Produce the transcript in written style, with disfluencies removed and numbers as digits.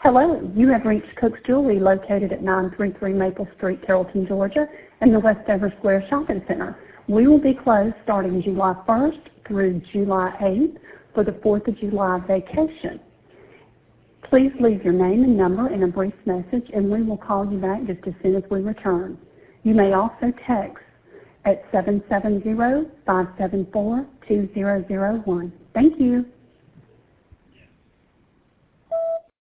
Hello, you have reached Cook's Jewelry located at 933 Maple Street, Carrollton, Georgia, in the Westover Square Shopping Center. We will be closed starting July 1st through July 8th for the 4th of July vacation. Please leave your name and number in a brief message and we will call you back just as soon as we return. You may also text at 770-574-2001. Thank you.